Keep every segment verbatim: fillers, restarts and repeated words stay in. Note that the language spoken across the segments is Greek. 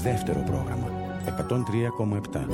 δεύτερο πρόγραμμα εκατόν τρία κόμμα επτά.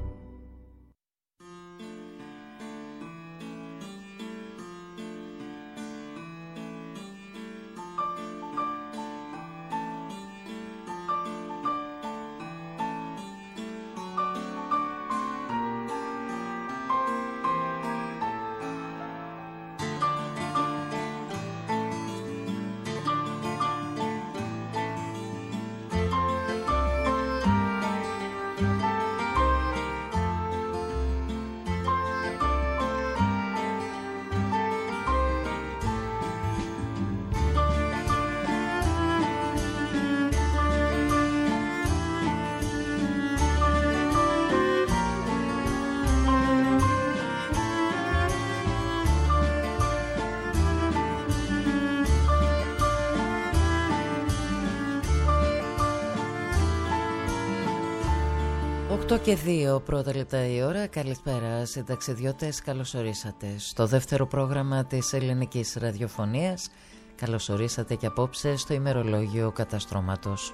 οκτώ και δύο πρώτα λεπτά η ώρα. Καλησπέρα συνταξιδιώτες, καλώς ορίσατε στο δεύτερο πρόγραμμα της ελληνικής ραδιοφωνίας. Καλώς ορίσατε και απόψε στο ημερολόγιο καταστρώματος.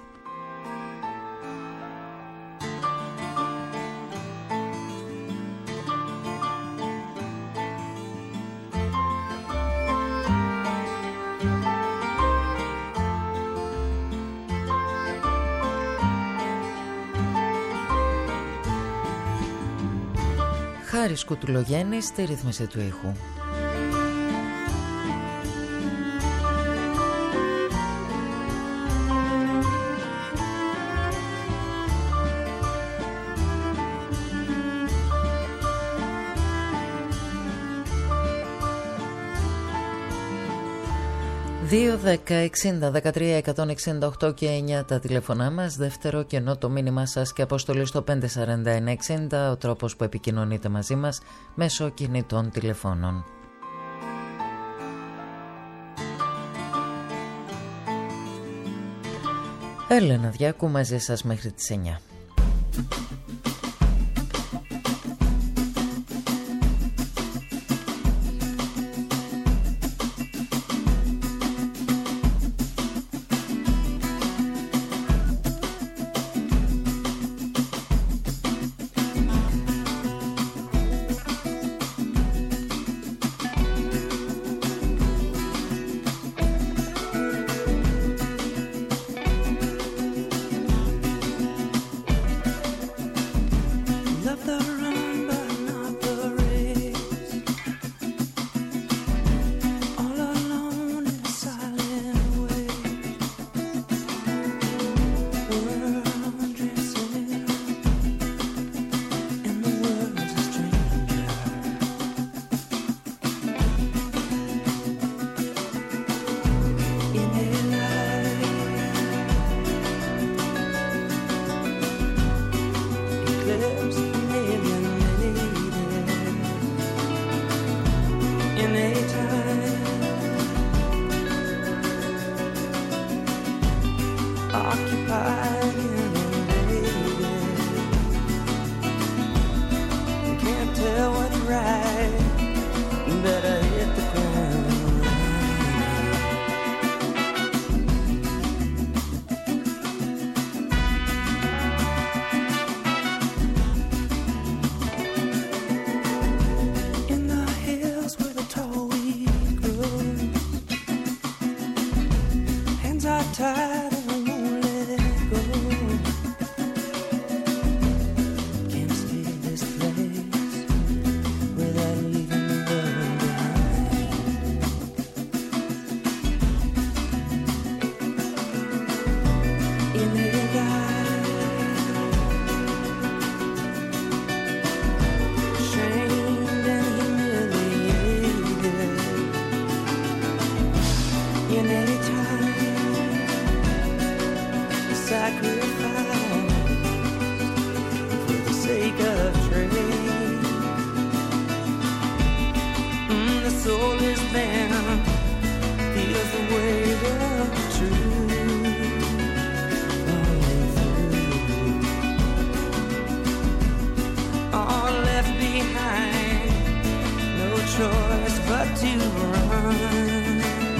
Χάρης Κουτουλογέννης στη ρύθμιση του ήχου. δύο, δέκα, εξήντα, δεκατρία, εκατόν εξήντα οκτώ και εννιά τα τηλεφωνά μας. Δεύτερο κενό το μήνυμά σας και αποστολή στο πέντε σαράντα εννέα εξήντα, ο τρόπος που επικοινωνείτε μαζί μας μέσω κινητών τηλεφώνων. Έλενα Διάκου μαζί σας μέχρι τις εννιά.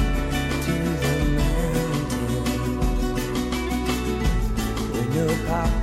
Pop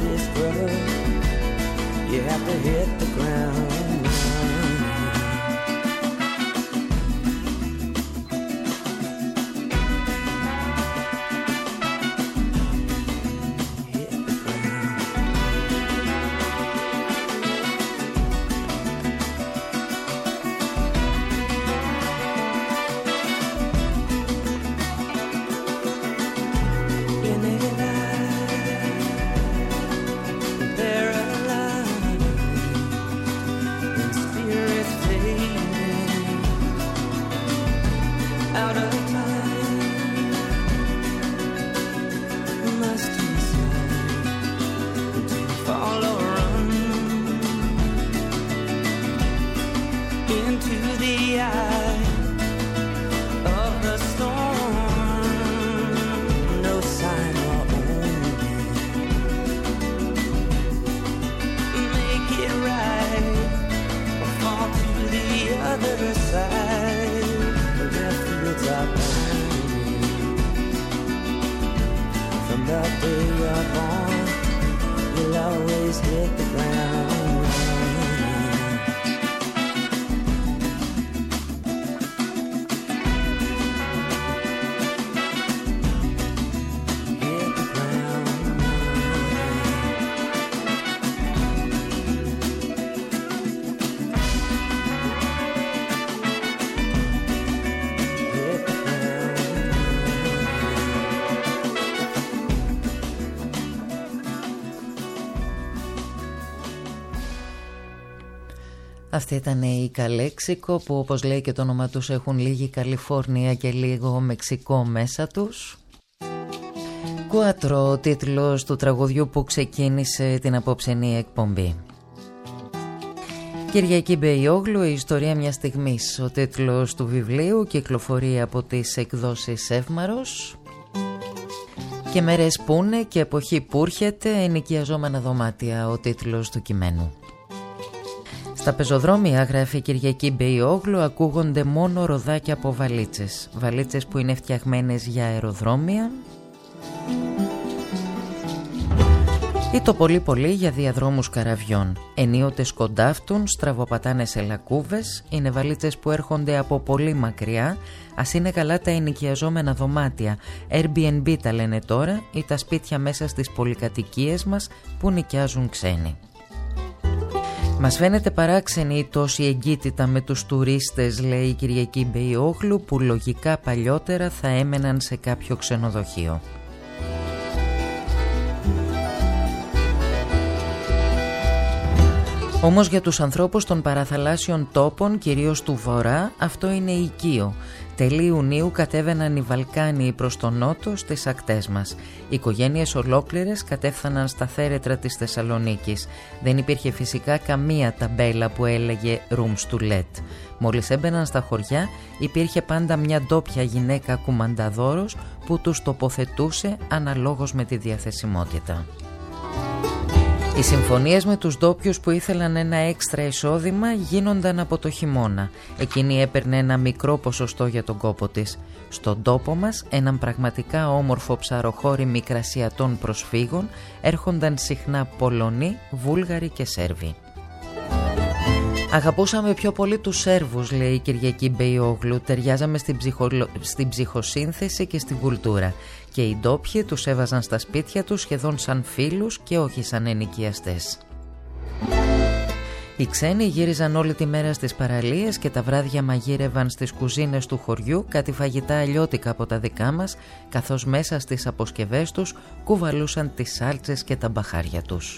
Αυτή ήταν η Καλέξικο που, όπως λέει και το όνομα τους, έχουν λίγη Καλιφόρνια και λίγο Μεξικό μέσα τους. Κουάτρο, ο τίτλος του τραγουδιού που ξεκίνησε την απόψενή εκπομπή. Κυριακή Μπεϊόγλου, η ιστορία μιας στιγμής. Ο τίτλος του βιβλίου κυκλοφορεί από τις εκδόσεις Εύμαρος. Και μέρες που είναι και εποχή που έρχεται, ενοικιαζόμενα δωμάτια, ο τίτλος του κειμένου. Στα πεζοδρόμια, γράφει η Κυριακή Μπεϊόγλου, ακούγονται μόνο ροδάκια από βαλίτσες. Βαλίτσες που είναι φτιαγμένες για αεροδρόμια ή το πολύ πολύ για διαδρόμους καραβιών. Ενίοτε σκοντάφτουν, στραβοπατάνε σε λακκούβες. Είναι βαλίτσες που έρχονται από πολύ μακριά. Ας είναι καλά τα ενοικιαζόμενα δωμάτια, Airbnb τα λένε τώρα, ή τα σπίτια μέσα στις πολυκατοικίες μας που νοικιάζουν ξένοι. Μας φαίνεται παράξενη η τόση εγκύτητα με τους τουρίστες, λέει η Κυριακή Μπεϊόγλου, που λογικά παλιότερα θα έμεναν σε κάποιο ξενοδοχείο. Όμως για τους ανθρώπους των παραθαλάσσιων τόπων, κυρίως του Βορρά, αυτό είναι οικείο. Τέλη Ιουνίου κατέβαιναν οι Βαλκάνοι προς τον νότο στις ακτές μας. Οι οικογένειες ολόκληρες κατέφθαναν στα θέρετρα της Θεσσαλονίκης. Δεν υπήρχε φυσικά καμία ταμπέλα που έλεγε «Rooms to let». Μόλις έμπαιναν στα χωριά, υπήρχε πάντα μια ντόπια γυναίκα κουμανταδόρος που τους τοποθετούσε αναλόγως με τη διαθεσιμότητα. Οι συμφωνίες με τους ντόπιους που ήθελαν ένα έξτρα εισόδημα γίνονταν από το χειμώνα. Εκείνη έπαιρνε ένα μικρό ποσοστό για τον κόπο της. Στον τόπο μας, έναν πραγματικά όμορφο ψαροχώρι μικρασιατών προσφύγων, έρχονταν συχνά Πολωνοί, Βούλγαροι και Σέρβοι. Αγαπούσαμε πιο πολύ τους Σέρβους, λέει η Κυριακή Μπεϊόγλου, ταιριάζαμε στην, ψυχολο... στην ψυχοσύνθεση και στην κουλτούρα. Και οι ντόπιοι τους έβαζαν στα σπίτια τους σχεδόν σαν φίλους και όχι σαν ενοικιαστές. Οι ξένοι γύριζαν όλη τη μέρα στις παραλίες και τα βράδια μαγείρευαν στις κουζίνες του χωριού κάτι φαγητά αλλιώτικα από τα δικά μας, καθώς μέσα στις αποσκευές τους κουβαλούσαν τις σάλτσες και τα μπαχάρια τους.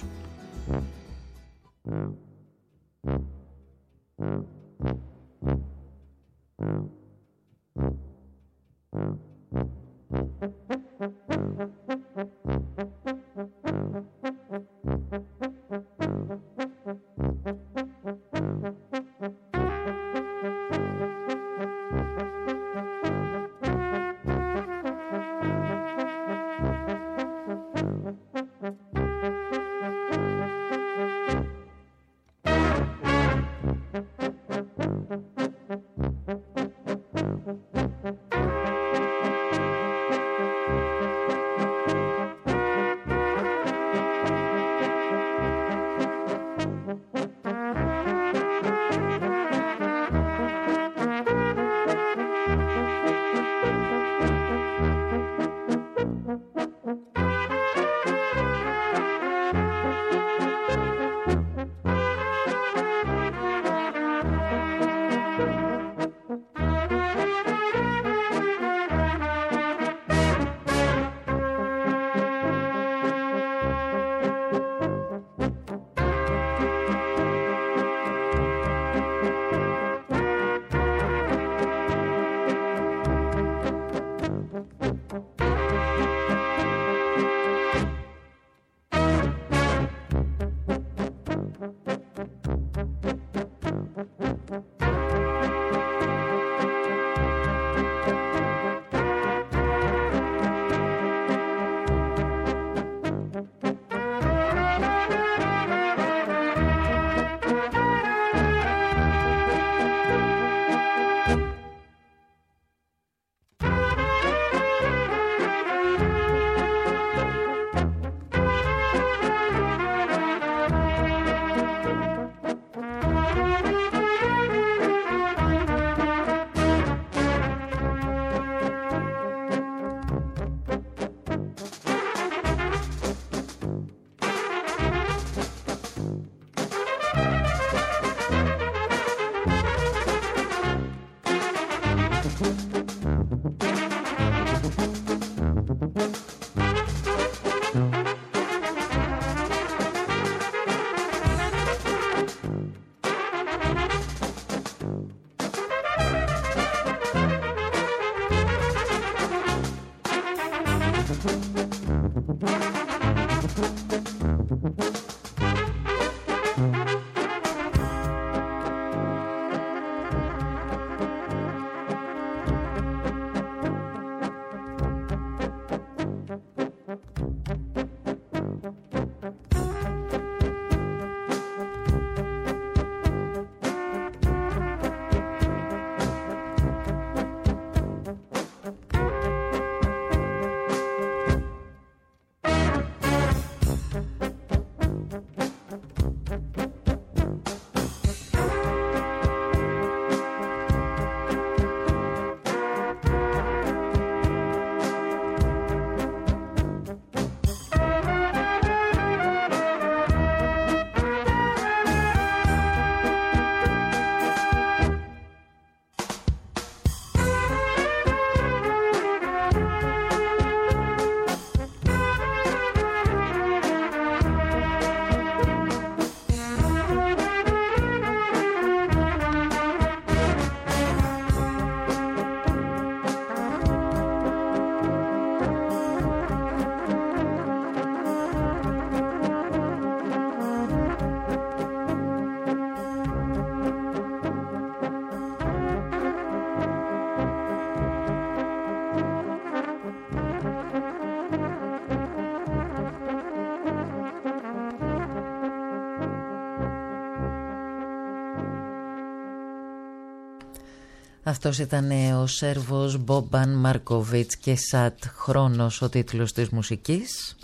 Αυτός ήταν ο Σέρβος Μπόμπαν Μάρκοβιτς και Σατ, χρόνος ο τίτλος της μουσικής.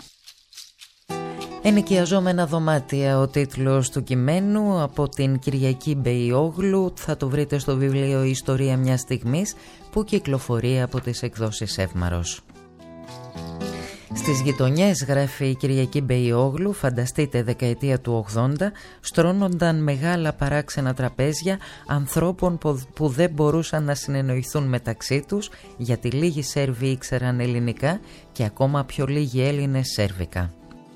Ενοικιαζόμενα δωμάτια ο τίτλος του κειμένου από την Κυριακή Μπεϊόγλου. Θα το βρείτε στο βιβλίο «Ιστορία μιας στιγμής» που κυκλοφορεί από τις εκδόσεις Εύμαρος. Στις γειτονιές, γράφει η Κυριακή Μπεϊόγλου, φανταστείτε δεκαετία του ογδόντα, στρώνονταν μεγάλα παράξενα τραπέζια ανθρώπων που δεν μπορούσαν να συνεννοηθούν μεταξύ τους, γιατί λίγοι Σέρβοι ήξεραν ελληνικά και ακόμα πιο λίγοι Έλληνες σέρβικα.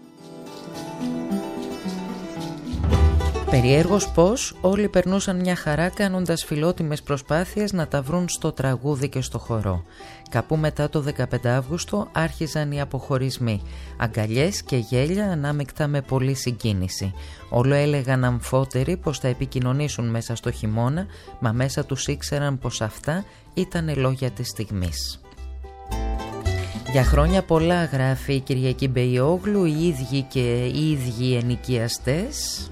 Περιέργως πως όλοι περνούσαν μια χαρά κάνοντας φιλότιμες προσπάθειες να τα βρουν στο τραγούδι και στο χορό. Κάπου μετά το δεκαπέντε Αύγουστο άρχιζαν οι αποχωρισμοί. Αγκαλιές και γέλια ανάμεικτα με πολλή συγκίνηση. Όλο έλεγαν αμφότεροι πως θα επικοινωνήσουν μέσα στο χειμώνα, μα μέσα τους ήξεραν πως αυτά ήταν λόγια της στιγμής. Για χρόνια πολλά, γράφει η Κυριακή Μπεϊόγλου, οι ίδιοι και οι ίδιοι ενοικιαστές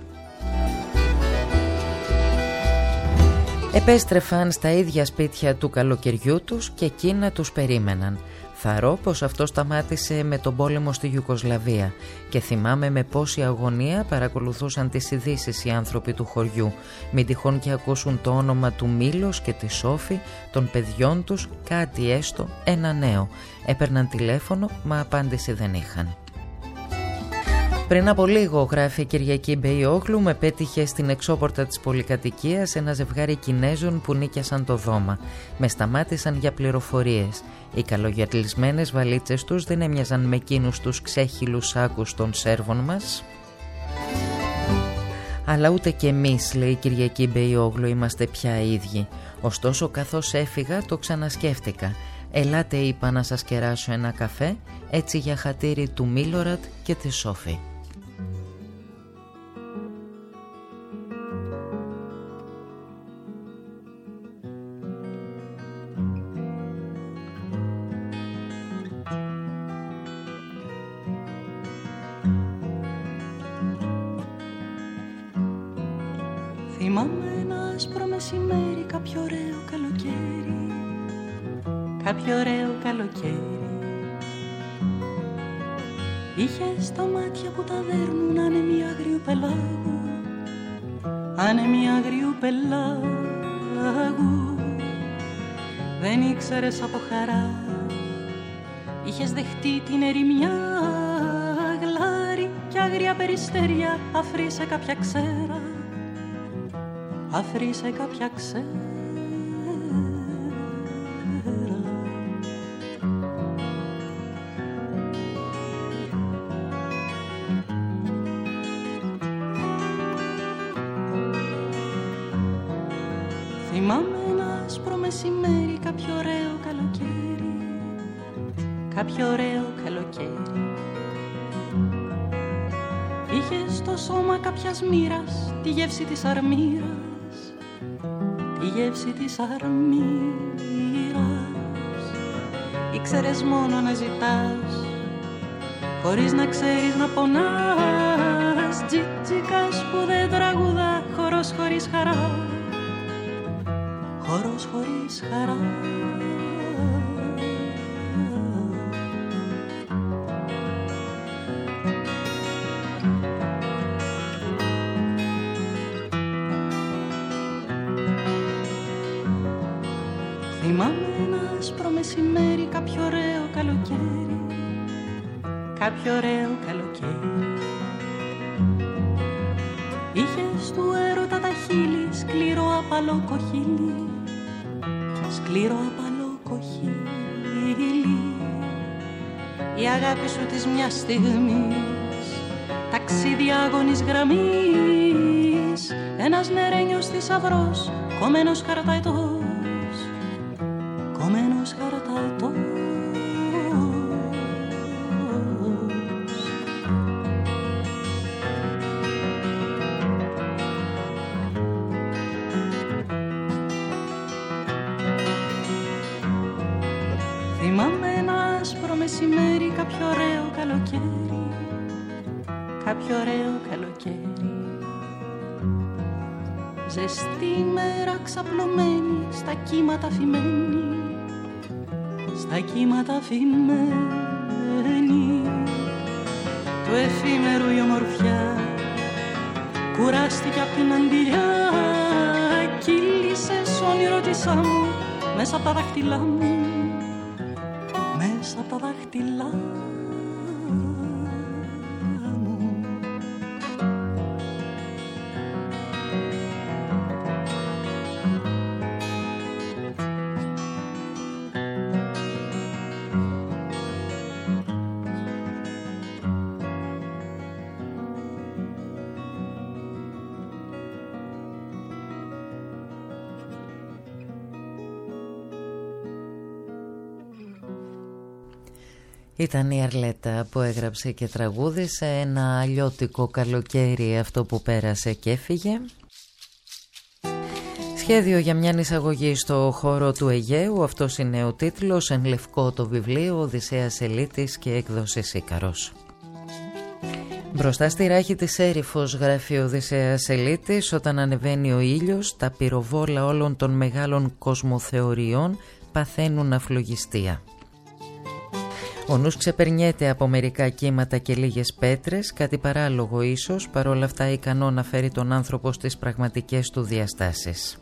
επέστρεφαν στα ίδια σπίτια του καλοκαιριού τους και εκείνα τους περίμεναν. Θαρώ πως αυτό σταμάτησε με τον πόλεμο στη Ιουγκοσλαβία και θυμάμαι με πόση αγωνία παρακολουθούσαν τις ειδήσεις οι άνθρωποι του χωριού. Μην τυχόν και ακούσουν το όνομα του Μήλος και τη Σόφη, των παιδιών τους, κάτι έστω, ένα νέο. Έπαιρναν τηλέφωνο, μα απάντηση δεν είχαν. Πριν από λίγο, γράφει η Κυριακή Μπεϊόγλου, με πέτυχε στην εξώπορτα της πολυκατοικίας ένα ζευγάρι Κινέζων που νίκιασαν το δώμα. Με σταμάτησαν για πληροφορίες. Οι καλογιατλισμένες βαλίτσες τους δεν έμοιαζαν με εκείνους τους ξέχυλους σάκους των Σέρβων μας. Αλλά ούτε κι εμείς, λέει η Κυριακή Μπεϊόγλου, είμαστε πια ίδιοι. Ωστόσο, καθώς έφυγα, το ξανασκέφτηκα. Ελάτε, είπα, να σας κεράσω ένα καφέ, έτσι για χατήρι του Μίλορατ και της Σόφη. Θυμάμαι ένα άσπρο μεσημέρι, κάποιο ωραίο καλοκαίρι, κάποιο ωραίο καλοκαίρι. Είχες τα μάτια που τα δέρνουν άνεμοι αγριού πελάγου, άνεμοι αγριού πελάγου. Δεν ήξερες από χαρά, είχες δεχτεί την ερημιά γλάρι κι άγρια περιστέρια, αφρίσε κάποια ξέρα, αφρίσε κάποια ξέρα. Θυμάμαι ένα άσπρο μεσημέρι, κάποιο ωραίο καλοκαίρι, κάποιο ωραίο καλοκαίρι. Είχε στο σώμα κάποιας μοίρας τη γεύση της αρμύρας, τη γεύση της αρμύρας. Ήξερες μόνο να ζητάς, χωρίς να ξέρεις να πονάς. Τζιτζικάς που δεν τραγουδά, χορός χωρίς χαρά, χορός χωρίς χαρά. Θυμάμαι ένα άσπρο μεσημέρι, κάποιο ωραίο καλοκαίρι, κάποιο ωραίο καλοκαίρι. Είχες του έρωτα τα χείλη, σκληρό απαλό κοχύλι, σκληρό απαλό κοχύλι. Η αγάπη σου της μιας στιγμής, ταξίδι άγωνης γραμμής, ένας νερένιος θησαυρός, κομμένος χαρταετός, κομμένος χαρταετός. Θυμάμαι ένα άσπρο μεσημέρι, κάποιο ωραίο καλοκαίρι, κάποιο ωραίο καλοκαίρι. Ζεστή μέρα ξαπλωμένη, στα κύματα φυμένη, στα κύματα φυμένη. Του εφήμερου η ομορφιά κουράστηκε απ' την αντιλιά. Κύλησες όνειρο της άμμου μέσα απ' τα δάχτυλά μου, μέσα απ' τα δάχτυλά μου. Ήταν η Αρλέτα που έγραψε και τραγούδισε ένα αλλιώτικο καλοκαίρι, αυτό που πέρασε και έφυγε. Σχέδιο για μια εισαγωγή στο χώρο του Αιγαίου, αυτός είναι ο τίτλος, εν λευκό το βιβλίο Οδυσσέας Ελίτης και έκδοσης Ίκαρος. Μπροστά στη ράχη της Έρυφος, γράφει ο Οδυσσέας Ελίτης, όταν ανεβαίνει ο ήλιος, τα πυροβόλα όλων των μεγάλων κοσμοθεωριών παθαίνουν αφλογιστία. Ο νους ξεπερνιέται από μερικά κύματα και λίγες πέτρες, κάτι παράλογο ίσως, παρόλα αυτά ικανό να φέρει τον άνθρωπο στις πραγματικές του διαστάσεις.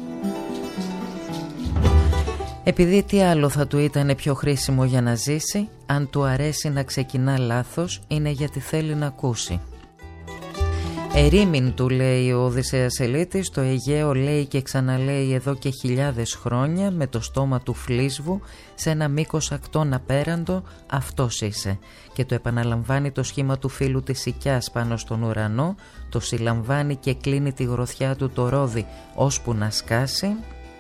Επειδή τι άλλο θα του ήταν πιο χρήσιμο για να ζήσει, αν του αρέσει να ξεκινά λάθος, είναι γιατί θέλει να ακούσει. Ερήμην, του λέει ο Οδυσσέας Ελίτης, το Αιγαίο λέει και ξαναλέει εδώ και χιλιάδες χρόνια, με το στόμα του φλίσβου, σε ένα μήκος ακτών απέραντο, αυτός είσαι. Και το επαναλαμβάνει το σχήμα του φύλου της Σικιάς πάνω στον ουρανό, το συλλαμβάνει και κλείνει τη γροθιά του το ρόδι, ώσπου να σκάσει.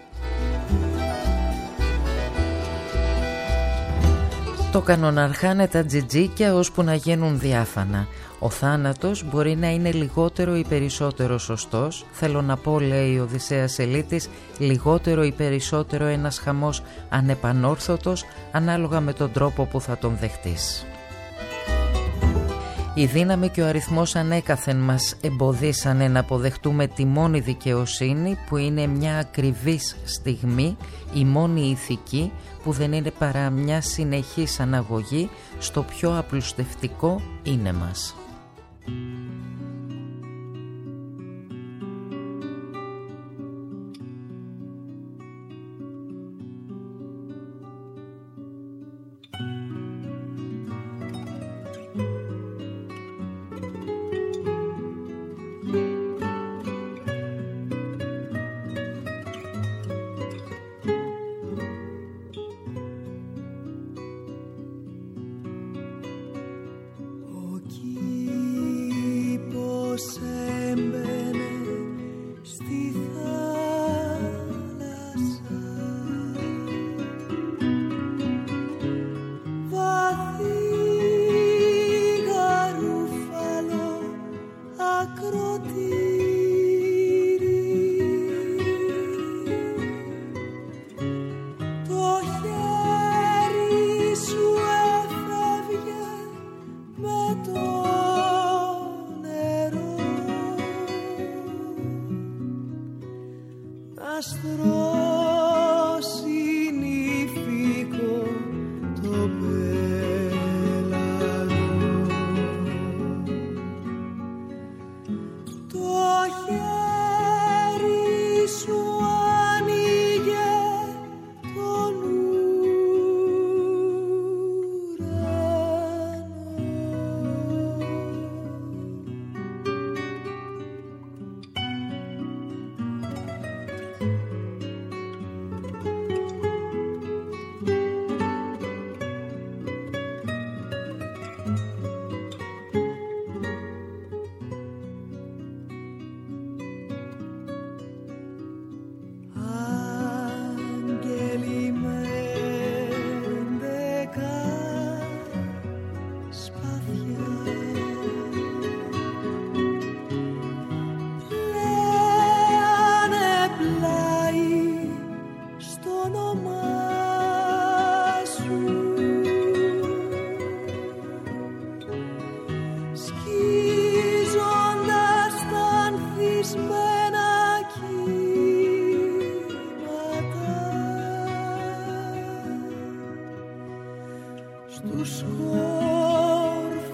Το κανοναρχάνε τα τζιτζίκια ώσπου να γίνουν διάφανα. Ο θάνατος μπορεί να είναι λιγότερο ή περισσότερο σωστός. Θέλω να πω, λέει ο Οδυσσέας Ελίτης, λιγότερο ή περισσότερο ένας χαμός ανεπανόρθωτος, ανάλογα με τον τρόπο που θα τον δεχτείς. Η δύναμη και ο αριθμός ανέκαθεν μας εμποδίσανε να αποδεχτούμε τη μόνη δικαιοσύνη, που είναι μια ακριβής στιγμή, η μόνη ηθική, που δεν είναι παρά μια συνεχής αναγωγή στο πιο απλουστευτικό είναι μας.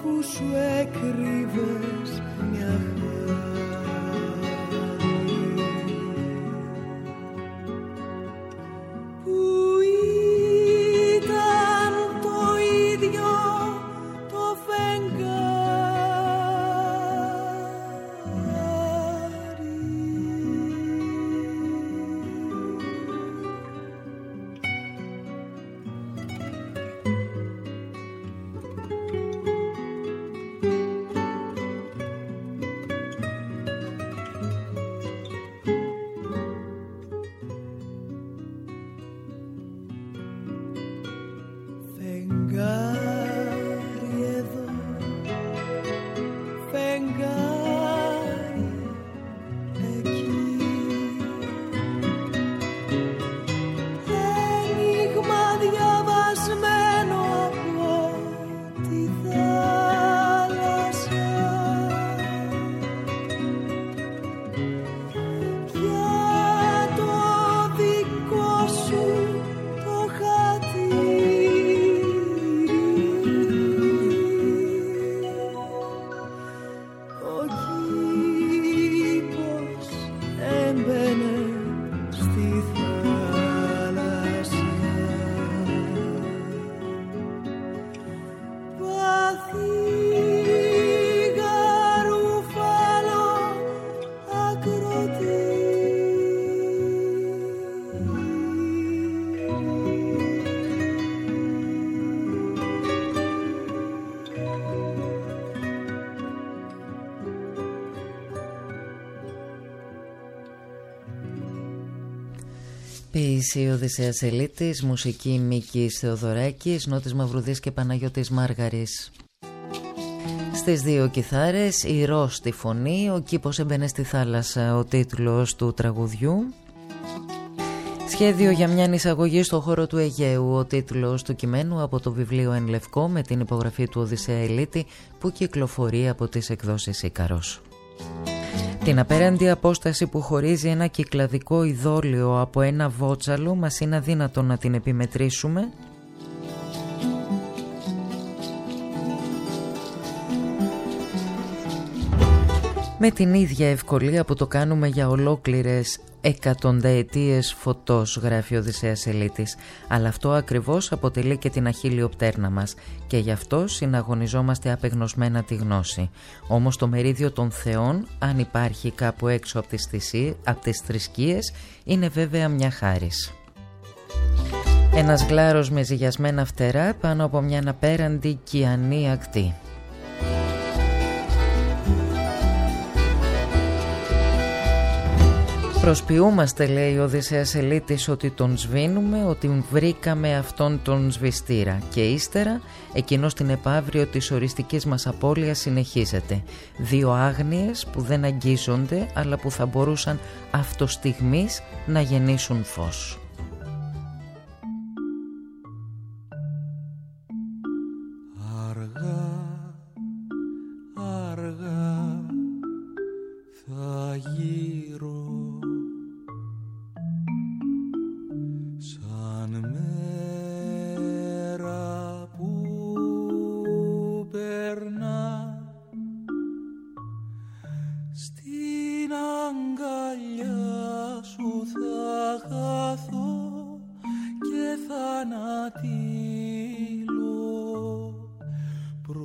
αφού σου έκρυβες μια χάρη. Που ήταν το ίδιο το φεγγάρι. Ποίηση Οδυσσέας Ελίτης, μουσική Μίκης Θεοδωράκης, νότης Μαυρουδής και Παναγιώτης Μάργαρης. Στις δύο κιθάρες, η Ρο στη φωνή, ο κήπος έμπαινε στη θάλασσα, ο τίτλος του τραγουδιού. Σχέδιο για μια εισαγωγή στο χώρο του Αιγαίου, ο τίτλος του κειμένου από το βιβλίο Εν Λευκό με την υπογραφή του Οδυσσέα Ελίτη που κυκλοφορεί από τις εκδόσεις Ίκαρος. Την απέραντη απόσταση που χωρίζει ένα κυκλαδικό ειδόλιο από ένα βότσαλο μας είναι αδύνατο να την επιμετρήσουμε. Με την ίδια ευκολία που το κάνουμε για ολόκληρες εκατονταετίες φωτός, γράφει ο Οδυσσέας Ελίτης, αλλά αυτό ακριβώς αποτελεί και την αχίλιο πτέρνα μας και γι' αυτό συναγωνιζόμαστε απεγνωσμένα τη γνώση. Όμως το μερίδιο των θεών, αν υπάρχει κάπου έξω από τις, θυσίες, από τις θρησκείες, είναι βέβαια μια χάρις. Ένας γλάρος με ζυγιασμένα φτερά πάνω από μια απέραντη κιανή ακτή. Προσποιούμαστε, λέει ο Οδυσσέας Ελίτης, ότι τον σβήνουμε, ότι βρήκαμε αυτόν τον σβηστήρα και ύστερα εκείνος στην επαύριο της οριστικής μας απώλειας συνεχίζεται. Δύο άγνοιες που δεν αγγίζονται αλλά που θα μπορούσαν αυτοστιγμής να γεννήσουν φως. Αργά, αργά θα γύρω σαν μέρα που περνά στην αγκαλιά σου θα χαθώ και θανατήλω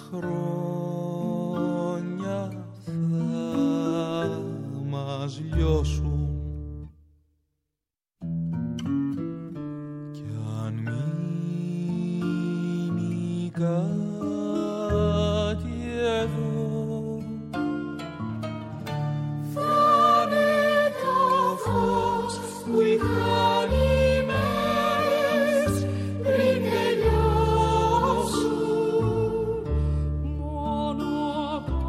χρόνια θα μας λιώσουν κι αν μείνει κάτι εδώ θα είναι το φως που είχαν οι μέρες πριν τελειώσουν μόνο το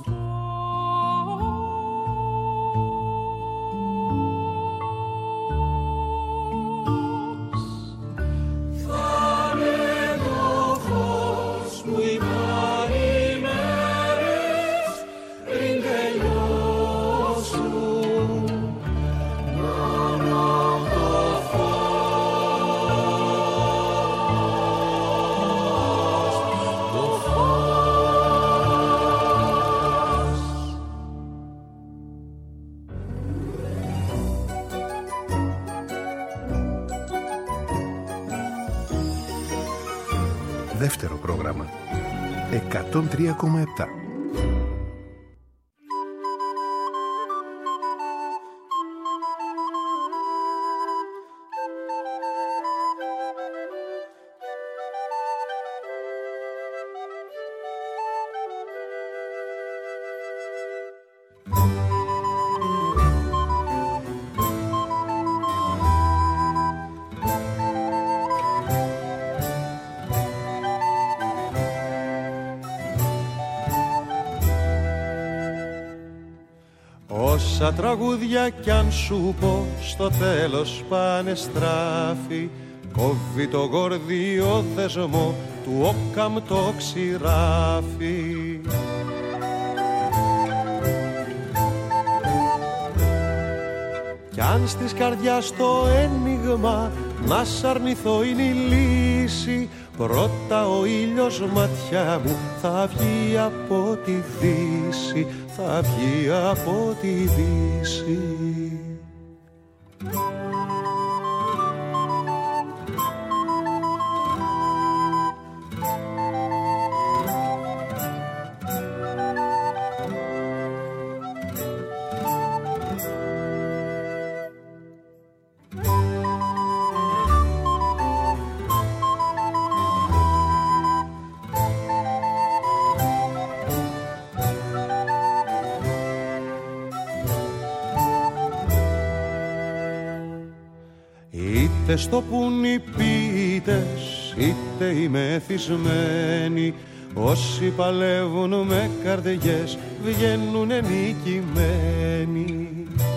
φως θα είναι το φως που είχαν οι μέρες πριν τελειώσουν μόνο το φως, το φως. Δεύτερο πρόγραμμα εκατόν τρία κόμμα επτά. Όσα τραγούδια κι αν σου πω στο τέλος πάνε στράφη, κόβει το γορδίο θεσμό του Όκαμ το ξηράφι. Κι αν στις καρδιάς το ένιγμα να σ' αρνηθώ είναι η λύση, πρώτα ο ήλιος ματιά μου θα βγει από τη δύση, θα βγει από τη δύση. Είτε στο πουν οι ποιητές, είτε οι μεθυσμένοι, όσοι παλεύουν με καρδιές βγαίνουνε νικημένοι.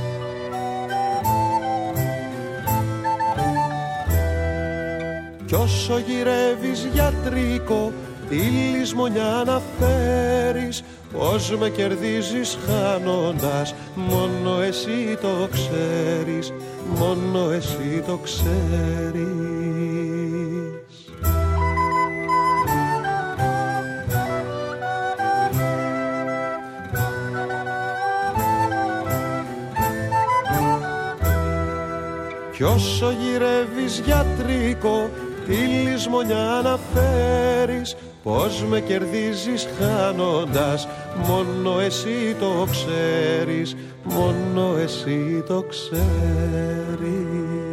Κι όσο γυρεύεις γιατρικό, τη λησμονιά να φέρεις, πώς με κερδίζεις χάνοντας, μόνο εσύ το ξέρεις, μόνο εσύ το ξέρεις. Κι όσο γυρεύεις γιατρικό, τη λησμονιά να φέρεις, πώς με κερδίζεις χάνοντας, μόνο εσύ το ξέρεις, μόνο εσύ το ξέρεις.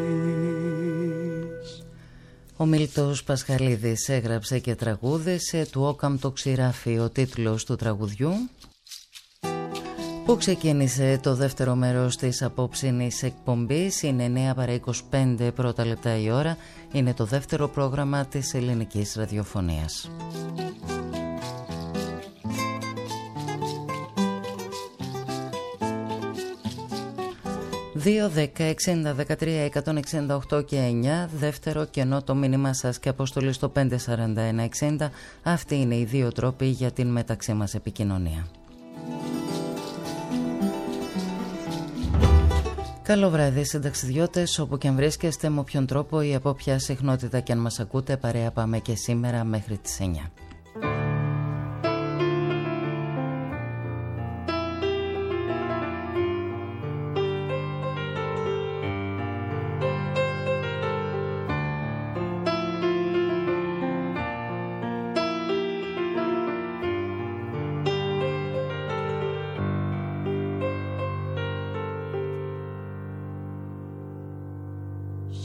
Ο Μίλτος Πασχαλίδης έγραψε και τραγούδησε του Όκαμ το ξηράφι ο τίτλος του τραγουδιού, που ξεκίνησε το δεύτερο μέρος της απόψινης εκπομπής. Είναι εννέα παρά είκοσι πέντε πρώτα λεπτά η ώρα. Είναι το δεύτερο πρόγραμμα της ελληνικής ραδιοφωνίας. δύο, δέκα, εξήντα, δεκατρία, εκατόν εξήντα οκτώ και εννιά. Δεύτερο κενό το μήνυμά σας και αποστολή στο πέντε σαράντα ένα εξήντα. Αυτοί είναι οι δύο τρόποι για την μεταξύ μας επικοινωνία. Καλό βράδυ συνταξιδιώτες, όπου και αν βρίσκεστε, με όποιον τρόπο ή από ποια συχνότητα και αν μας ακούτε, παρέα πάμε και σήμερα μέχρι τις εννιά.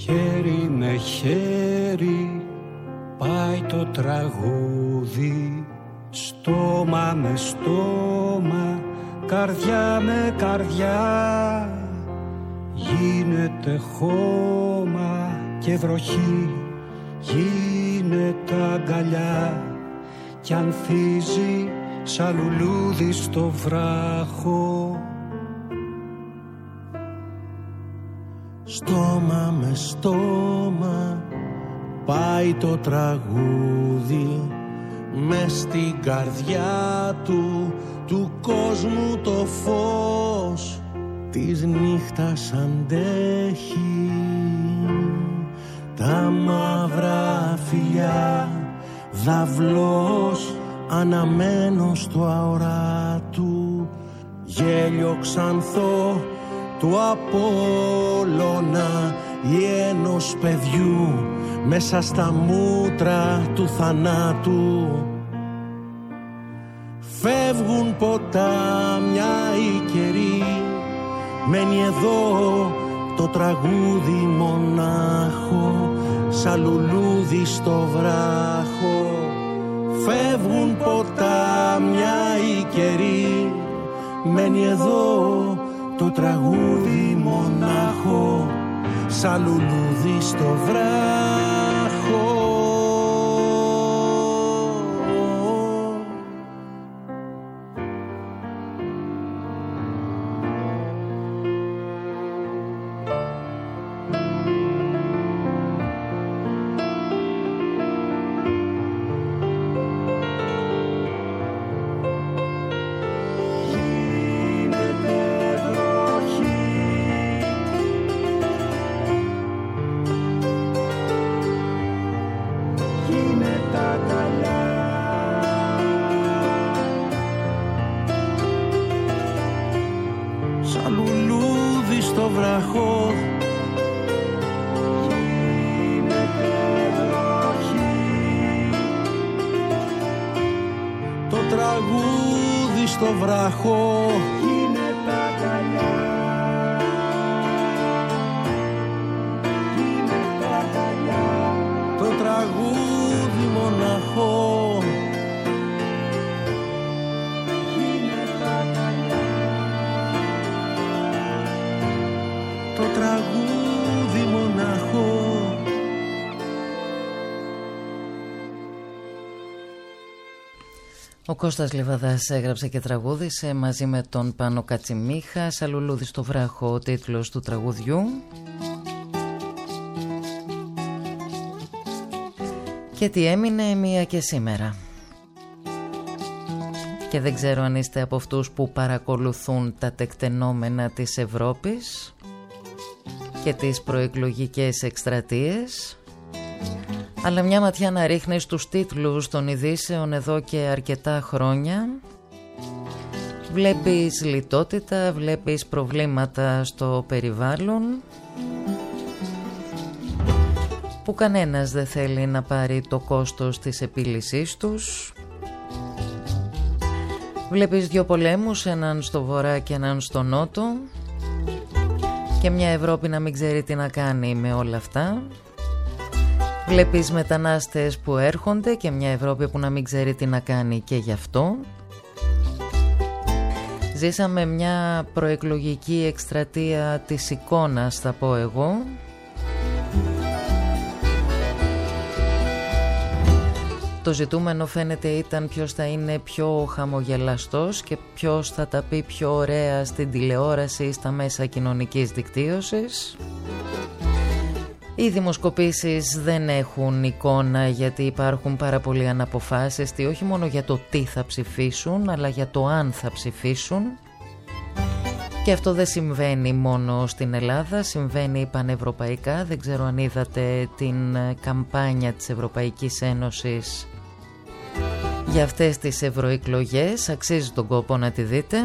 Χέρι με χέρι πάει το τραγούδι, στόμα με στόμα, καρδιά με καρδιά. Γίνεται χώμα και βροχή, γίνεται αγκαλιά κι ανθίζει σαν λουλούδι στο βράχο. Στόμα με στόμα πάει το τραγούδι, μες στην καρδιά του, του κόσμου το φως της νύχτας αντέχει. Τα μαύρα φιλιά δαυλός αναμένω στο αορά του, γέλιο ξανθό του Απόλλωνα ή ενός παιδιού μέσα στα μούτρα του θανάτου. Φεύγουν ποτάμια οι καιροί, μένει εδώ το τραγούδι μονάχο σαν λουλούδι στο βράχο. Φεύγουν ποτάμια οι καιροί, μένει εδώ το τραγούδι μονάχο σαν λουλούδι στο βράχο. Ο Κώστας Λιβαδάς έγραψε και τραγούδισε μαζί με τον Πάνο Κατσιμίχα, σαν λουλούδι στο βράχο ο τίτλος του τραγουδιού. Και τι έμεινε μία και σήμερα. Και δεν ξέρω αν είστε από αυτούς που παρακολουθούν τα τεκτενόμενα της Ευρώπης και τις προεκλογικές εκστρατείες, αλλά μια ματιά να ρίχνει στους τίτλους των ειδήσεων εδώ και αρκετά χρόνια. Βλέπεις λιτότητα, βλέπεις προβλήματα στο περιβάλλον που κανένας δεν θέλει να πάρει το κόστος της επίλυσής τους. Βλέπεις δύο πολέμους, έναν στο βορρά και έναν στο νότο, και μια Ευρώπη να μην ξέρει τι να κάνει με όλα αυτά. Βλέπεις μετανάστες που έρχονται και μια Ευρώπη που να μην ξέρει τι να κάνει και γι' αυτό. Ζήσαμε μια προεκλογική εκστρατεία της εικόνας, θα πω εγώ. Το ζητούμενο φαίνεται ήταν ποιος θα είναι πιο χαμογελαστός και ποιος θα τα πει πιο ωραία στην τηλεόραση ή στα μέσα κοινωνικής δικτύωσης. Οι δημοσκοπήσεις δεν έχουν εικόνα, γιατί υπάρχουν πάρα πολλοί αναποφάσιστοι, όχι μόνο για το τι θα ψηφίσουν, αλλά για το αν θα ψηφίσουν. Και αυτό δεν συμβαίνει μόνο στην Ελλάδα, συμβαίνει πανευρωπαϊκά. Δεν ξέρω αν είδατε την καμπάνια της Ευρωπαϊκής Ένωσης για αυτές τις ευρωεκλογές, αξίζει τον κόπο να τη δείτε.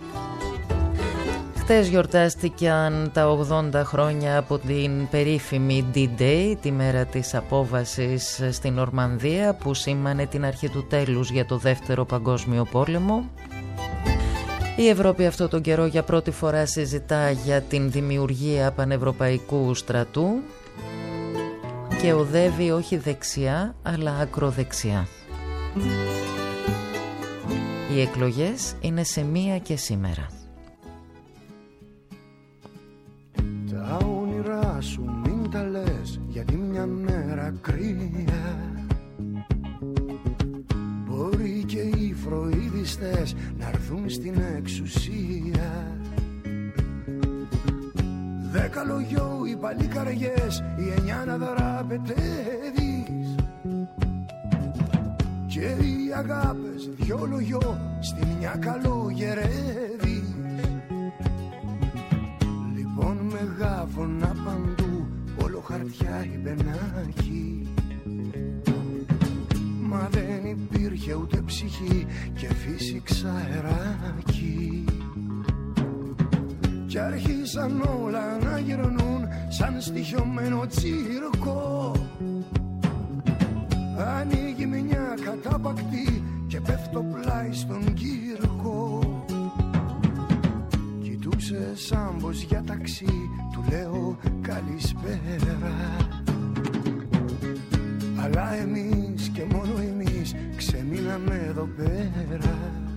Χτες γιορτάστηκαν τα ογδόντα χρόνια από την περίφημη ντι-Day, τη μέρα της απόβασης στην Νορμανδία, που σήμανε την αρχή του τέλους για το δεύτερο παγκόσμιο πόλεμο. Η Ευρώπη αυτό τον καιρό για πρώτη φορά συζητά για την δημιουργία πανευρωπαϊκού στρατού. και οδεύει όχι δεξιά αλλά ακροδεξιά. Οι εκλογές είναι σε μία και σήμερα. Τα όνειρά σου μην τα λες, γιατί μια μέρα κρύα μπορεί και οι φροηδιστές να έρθουν στην εξουσία. Δέκα λογιό οι παλικαριές, οι εννιά να δραπετεύεις και οι αγάπες δυο λογιό στη μια καλογερεύεις. Λοιπόν μεγάφωνα παντού, όλο χαρτιά η πενάχη, μα δεν υπήρχε ούτε ψυχή και φύσηξα αεράκι. Κι άρχισαν όλα να γυρνούν σαν στοιχειωμένο τσίρκο. Ανοίγει μια κατάπακτη και πέφτω πλάι στον κύρκο. Κοιτούσε σαν πως για ταξί, του λέω καλησπέρα. Αλλά εμείς και μόνο εμείς ξεμείναμε εδώ πέρα.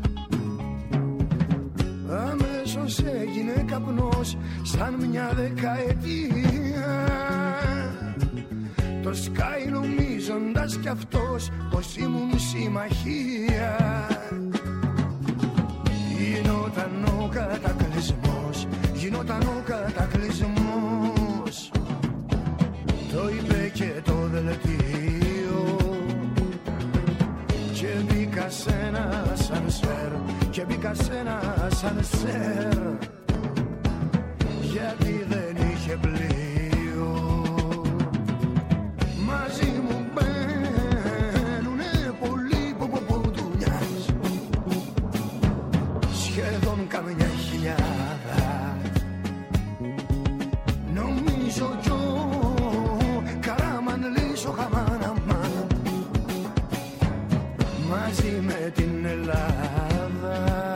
Αμέσως έγινε καπνός σαν μια δεκαετία. Το σκάει νομίζοντας κι αυτός πως ήμουν συμμαχία. Γινόταν ο κατακλυσμός, γινόταν ο κατακλυσμός. Το είπε και το δελτίο και μπήκα σε ένα σανσέρ, και μπήκα σε ένα σανσέρ, γιατί δεν είχε πλοίο. Μαζί μου μπαίνουνε πολλοί ποποποτουνιάς, σχεδόν καμιά χιλιάδα. Νομίζω κι ο Καράμανλής ο Χαμάναμαν μαζί με την Ελλάδα.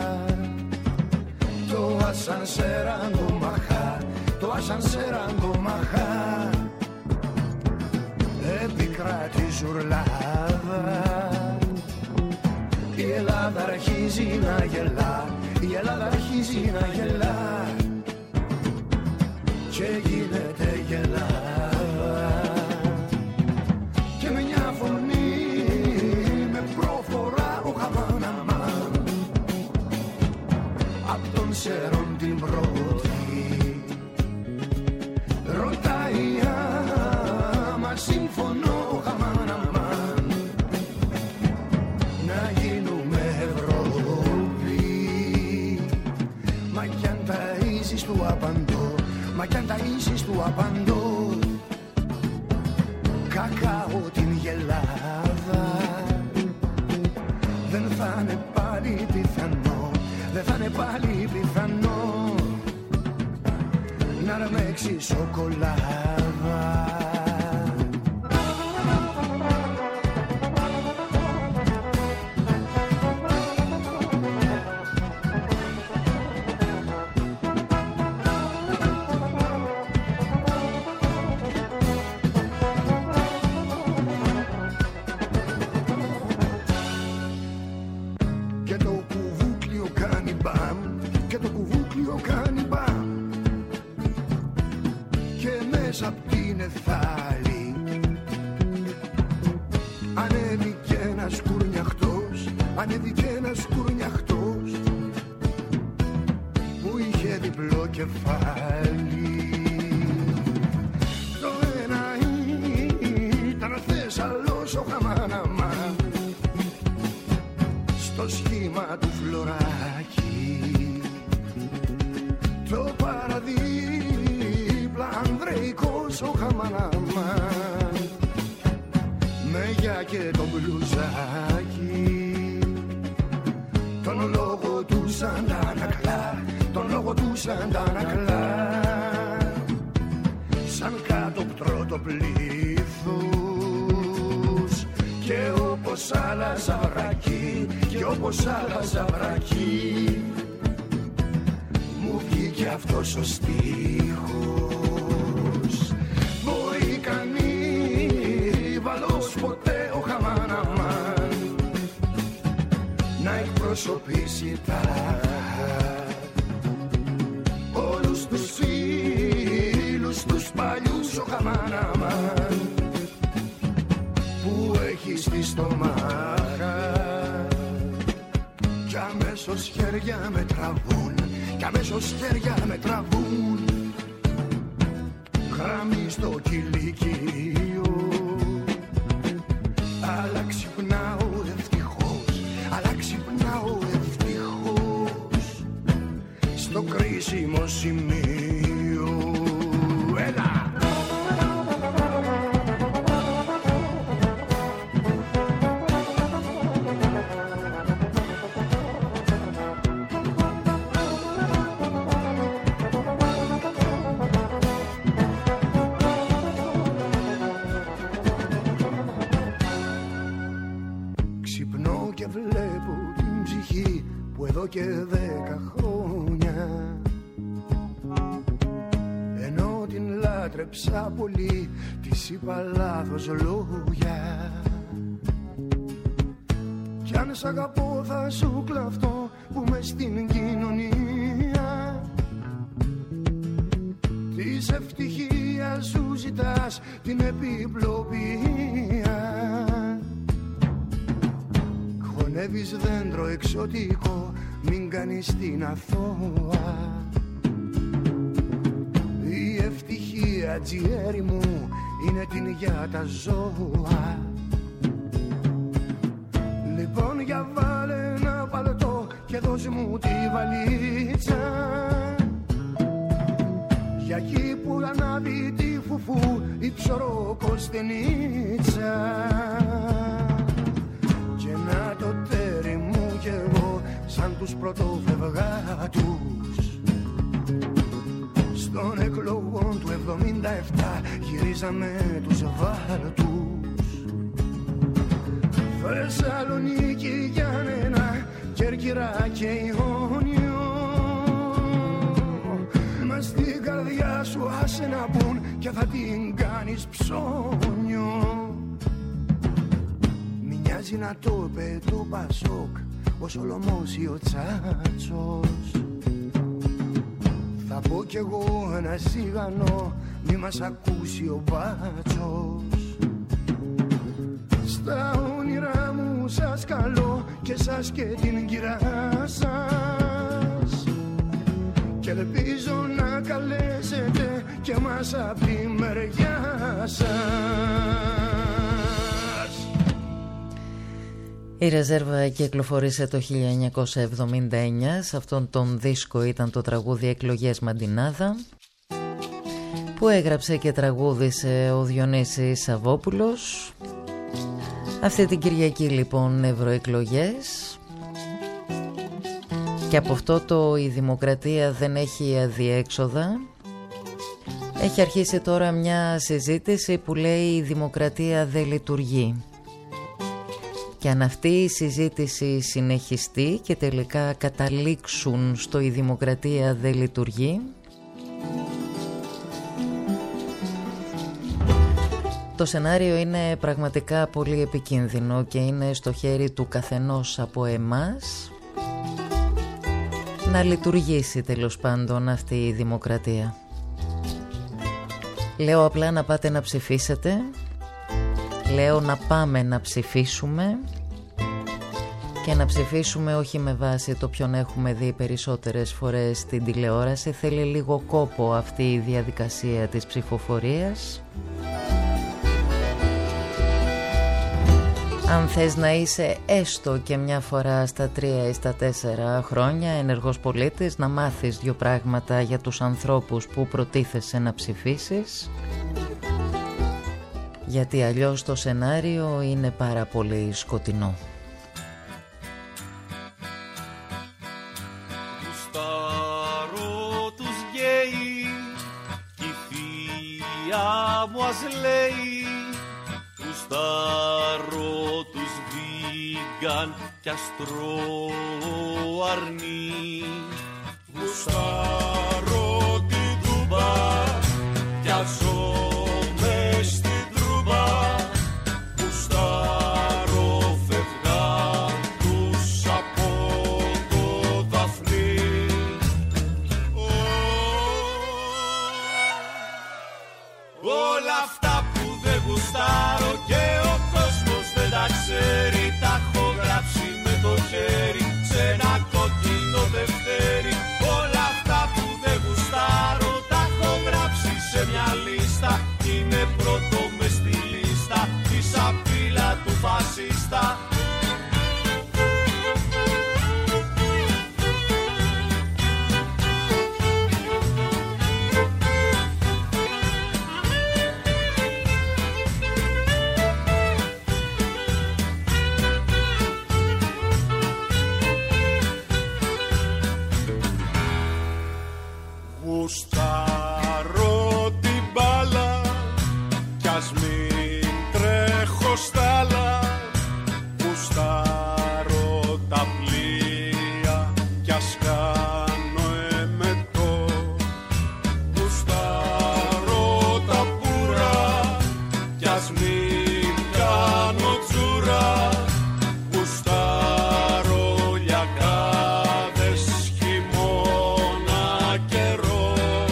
Το ασανσέρ αγκομαχά, το ασανσέρ αγκομαχά, επικράτει ζουρλάδα. Η Ελλάδα αρχίζει να γελά, η Ελλάδα αρχίζει να γελά και γίνεται γελάδα. Και μια φωνή με προφορά ο Χαμάναμαν απ' τον Σερών την πρώτη ρωτάει άμα συμφωνώ ο Χαμάναμαν να γίνουμε Ευρώπη. Μα κι αν ταΐζεις του απαντώ, μα κι αν ταΐζεις του απαντώ, κακάω την γελάδα. Δεν θα είναι πάλι πιθανό, δεν θα είναι πάλι πιθανό να ρμέξει σοκολάδα. Ανέβηκε ένας κουρνιαχτός που είχε διπλό κεφάλι. Το ένα ήταν Θεσσαλός ο Χαμάναμαν στο σχήμα του φλωράκι. Το παραδίπλα Ανδρεϊκός ο Χαμάναμαν με γιά και το μπλουζάκι. Τον λόγο του σαν τα ανακλά, τον λόγο του σαν τα ανακλά, σαν κάτωπτρο το πλήθος. Και όπως άλλαζα βρακή, και όπως άλλαζα βρακή, μου βγήκε αυτός ο στίχος. Μπορεί κανείς να εκπροσωπήσει τα όλους τους φίλους τους παλιούς ο Χαμάναμαν που έχει στη στομάχα κι αμέσως χέρια με τραβούν κι αμέσως χέρια με τραβούν γραμμή στο κηλικείο αλλά ξυπνάω ευτυχώς αλλά ξυπνάω ευτυχώς στο κρίσιμο σημείο. Έλα! Και δέκα χρόνια ενώ την λάτρεψα πολύ της είπα λάθος λόγια κι αν σ' αγαπώ θα σου κλαφτώ που μες στην κοινωνία της ευτυχίας σου ζητάς την επιπλοποιία. Χωνεύεις δέντρο εξωτικό, μην κάνεις την αθώα. Η ευτυχία τζιέρι μου είναι την για τα ζώα. Λοιπόν για βάλε ένα παλτό και δώσ' μου τη βαλίτσα για εκεί που ανάβει τη φουφού η ψωροκοστενίτσα. Και να το τέρι μου κι εγώ σαν τους πρωτοφευγάτους στον εκλογών του εβδομήντα επτά γυρίζαμε τους βάλτους. Θεσσαλονίκη, Γιάννενα, Κέρκυρα και Ιόνιο μες στην καρδιά σου άσε να μπουν και θα την κάνεις ψώνιο. Μοιάζει να το είπε το Πασόκ ο Σολομός ή ο Τσάτσος. Θα πω κι εγώ ένα σιγανό μη μας ακούσει ο Μπάτσος. Στα όνειρά μου σας καλώ και σας και την κυρά σας και ελπίζω να καλέσετε και μας απ' τη μεριά σας. Η Ρεζέρβα κυκλοφορήσε το χίλια εννιακόσια εβδομήντα εννιά. Σε αυτόν τον δίσκο ήταν το τραγούδι «Εκλογές Μαντινάδα» που έγραψε και τραγούδισε ο Διονύσης Σαββόπουλος. Αυτή την Κυριακή λοιπόν ευρωεκλογές και από αυτό το «Η Δημοκρατία δεν έχει αδιέξοδα». Έχει αρχίσει τώρα μια συζήτηση που λέει «Η Δημοκρατία δεν λειτουργεί». Και αν αυτή η συζήτηση συνεχιστεί και τελικά καταλήξουν στο «Η Δημοκρατία δεν λειτουργεί», το σενάριο είναι πραγματικά πολύ επικίνδυνο και είναι στο χέρι του καθενός από εμάς να λειτουργήσει τέλος πάντων αυτή η δημοκρατία. Λέω απλά να πάτε να ψηφίσετε. Λέω να πάμε να ψηφίσουμε και να ψηφίσουμε όχι με βάση το ποιον έχουμε δει περισσότερες φορές στην τηλεόραση. Θέλει λίγο κόπο αυτή η διαδικασία της ψηφοφορίας. Αν θες να είσαι έστω και μια φορά στα τρία ή στα τέσσερα χρόνια ενεργός πολίτης, να μάθεις δύο πράγματα για τους ανθρώπους που προτίθεσαι να ψηφίσεις, γιατί αλλιώς το σενάριο είναι πάρα πολύ σκοτεινό. Γουστάρω τους γκέι κι η θεία μου ας λέει, γουστάρω τους βίγκαν κι ας τρώω αρνί, γουστάρω την τούμπα κι ας ζω μες στην τρούμπα, γουστάρω φευγά τους από τα πλοία κι ας κάνω εμετό. Γουστάρω τα πουρά κι ας μην κάνω τσουρά. Γουστάρω λιακάδες χειμώνα καιρό.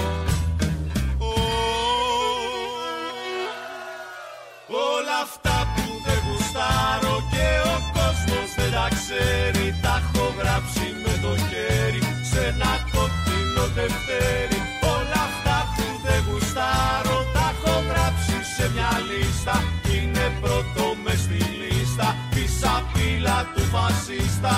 Όλα αυτά που δεν γουστάρω και ο κόσμος δεν τα ξέρει, τα έχω γράψει με το χέρι σε ένα κόκκινο τευτέρι. Όλα αυτά που δεν γουστάρω τα έχω γράψει σε μια λίστα. Είναι πρώτο μες στη λίστα τη σαπίλα του φασίστα.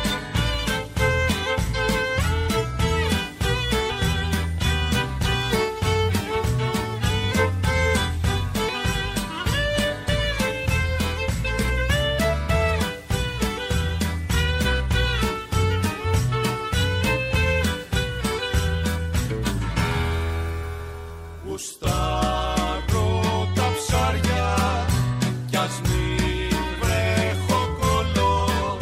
Γουστάρω τα ψάρια κι ας μην βρέχω κολό.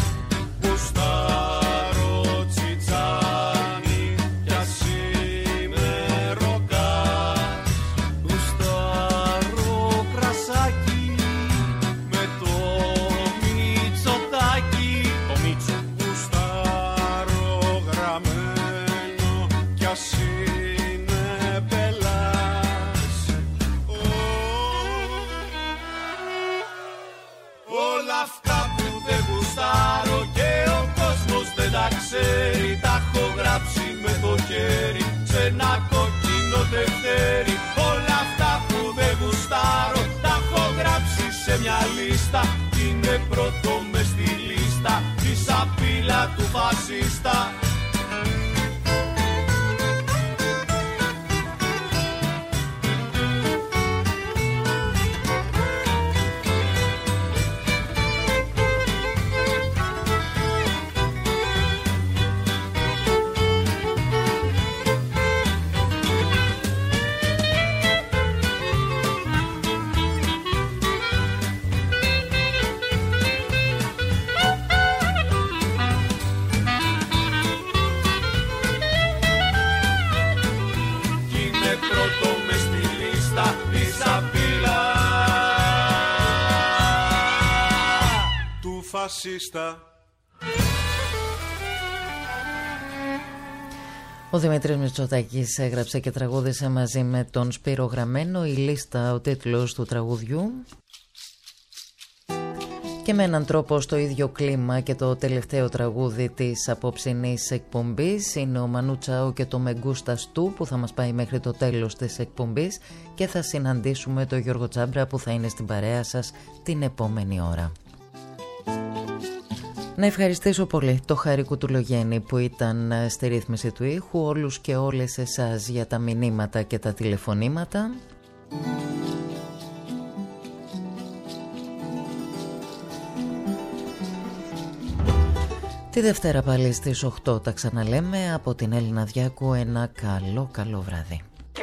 Γουστάρω τσιτσάνι κι ας είμαι ροκάς. Γουστάρω κρασάκι με το Μητσοτάκι. Το Μίτσο. Γουστάρω γραμμένο κι ας είναι πελάς. Όλα αυτά που δεν γουστάρω και ο κόσμος δεν τα ξέρει, τα έχω γράψει με το χέρι σε ένα κόκκινο τευτέρι. Όλα αυτά που δεν γουστάρω τα έχω γράψει σε μια λίστα. Είναι πρώτο μες στη λίστα τη σαπίλα του φασίστα. Φασίστα. Ο Δημήτρης Μητσοτάκης έγραψε και τραγούδισε μαζί με τον Σπύρο Γραμμένο. Η λίστα, ο τίτλος του τραγουδιού. Και με έναν τρόπο στο ίδιο κλίμα και το τελευταίο τραγούδι της απόψινής εκπομπής είναι ο Μανού Τσάο και το Μεγκούστας του, που θα μας πάει μέχρι το τέλος της εκπομπής, και θα συναντήσουμε τον Γιώργο Τσάμπρα που θα είναι στην παρέα σας την επόμενη ώρα. Να ευχαριστήσω πολύ το Χάρη Κουτουλογέννη που ήταν στη ρύθμιση του ήχου, όλους και όλες εσάς για τα μηνύματα και τα τηλεφωνήματα. Τη Δευτέρα πάλι στις οκτώ τα ξαναλέμε. Από την Έλληνα Διάκου ένα καλό καλό βράδυ.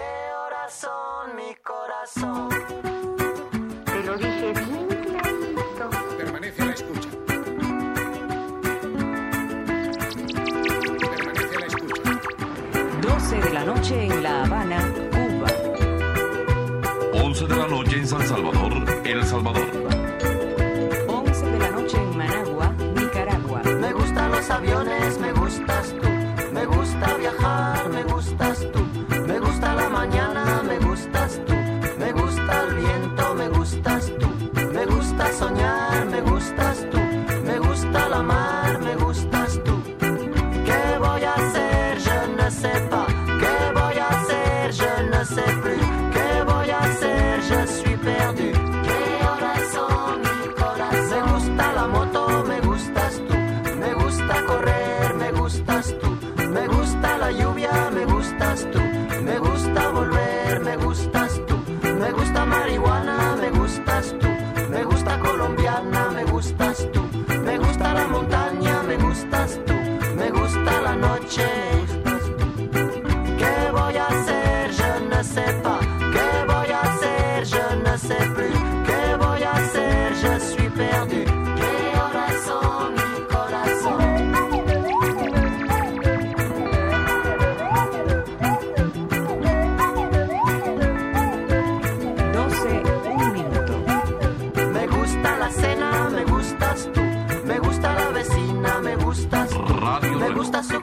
doce de la noche en La Habana, Cuba. once de la noche en San Salvador, El Salvador. once de la noche en Managua, Nicaragua. Me gustan los aviones, me gustas tú. Me gusta viajar, me gustas tú. Me gusta la mañana, me gustas tú. Me gusta el viento, me gustas tú. Me gusta soñar, me gustas tú. Me gusta la mar, me gustas tú. ¿Qué voy a hacer? Je ne sais pas. ¿Qué voy a hacer? Je ne sais plus. ¿Qué voy a hacer? Je suis perdu. ¿Qué horas son?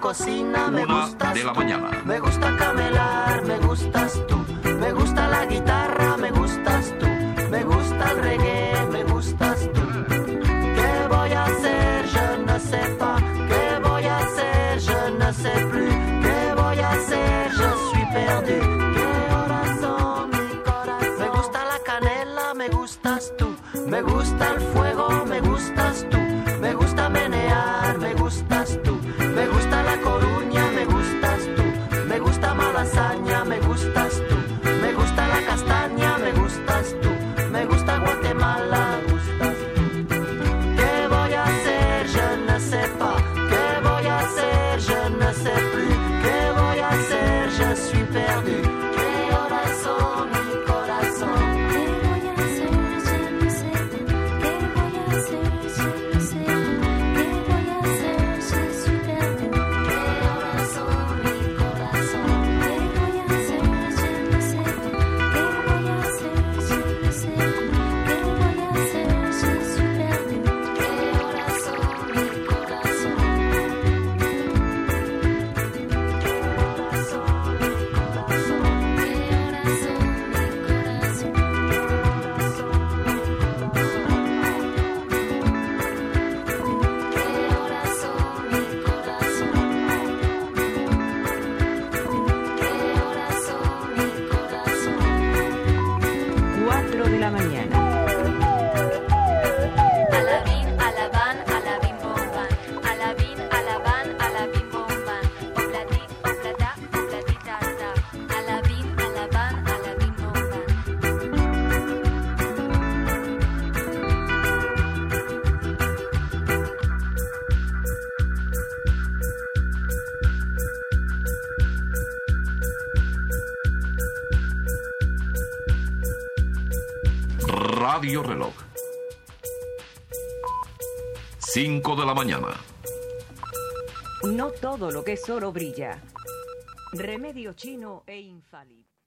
cocina, me Una gustas de la tú. mañana. Me gusta camelar, me gustas tú. Me gusta la guitarra, me gustas tú. Me gusta el reggae, me gustas tú. ¿Qué voy a hacer? Je ne sais pas. ¿Qué voy a hacer? Je ne sais plus. ¿Qué voy a hacer? Je suis perdu. ¿Qué horas son, mi corazón? Me gusta la canela, me gustas tú. Me gusta el fuego, me gustas tú. Me gusta menear, me gustas tú. Me gusta La Coruña, me gustas tú. Me gusta Malasaña, me gustas tú. Me gusta la castaña, me gustas tú. Me gusta Guatemala, me gustas tú. ¿Qué voy a hacer? Je ne sais pas. ¿Qué voy a hacer? Je ne sais plus. ¿Qué voy a hacer? Je suis perdu. ¿Qué horas son, mi corazón? ¿Qué voy a hacer? Je ne sais pas. ¿Qué voy a hacer? Je ne sais pas. ¿Qué voy a hacer? Je suis perdu. ¿Qué horas son, mi corazón? ¿Qué voy a hacer? Je ne sais pas. ¿Qué voy a hacer? Je ne sais pas. ¿Qué voy a hacer? Je suis perdu. ¿Qué horas son, mi corazón? cuatro de la mañana. Alabín, alabán, alabín, bombán. Alabín, alabán, alabín, bombán. Oblatí, oblatá, oblatitata. Alabín, alabán, alabín, bombán. Radio Reloj. cinco de la mañana. No todo lo que es oro brilla. Remedio chino e infalible.